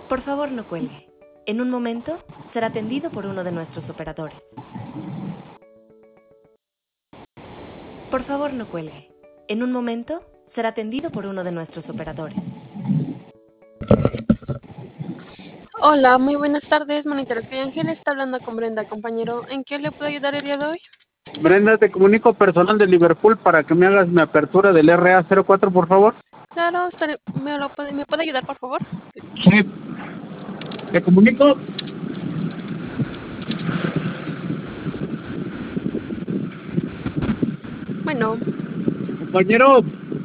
Por favor, no cuelgue. En un momento será atendido por uno de nuestros operadores. Por favor, no cuelgue. En un momento será atendido por uno de nuestros operadores. Hola, muy buenas tardes. Monitorería Ángel está hablando con Brenda, compañero. ¿En qué le puedo ayudar el día de hoy? Brenda, te comunico personal de Liverpool para que me hagas mi apertura del RA04, por favor. Claro, ¿me puede ayudar, por favor? Sí. Te comunico. Bueno, Compañero,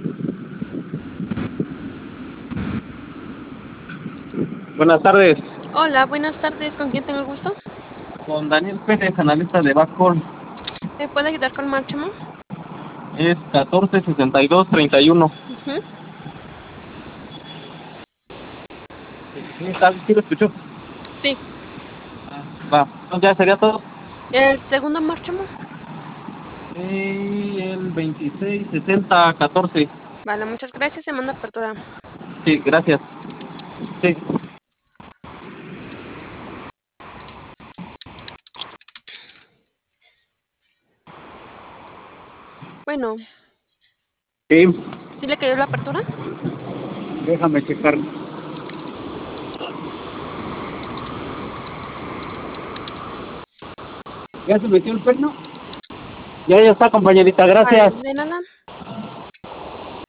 buenas tardes. hola, buenas tardes. ¿Con quién tengo el gusto? Con Daniel Pérez, analista de Backcall. ¿Me puede ayudar con Marchamo? Es 146231. Ujú. ¿Sí, ¿Sí lo escuchó? Sí. Va. Entonces ya sería todo. ¿El segundo Marchamo? Y el 266014. Vale, muchas gracias. Se manda apertura. Sí, gracias. Sí. Bueno, Sí, ¿sí le cayó la apertura? déjame checar. ¿Ya se metió el perno? Ya está, compañerita, Vale, gracias. de nada.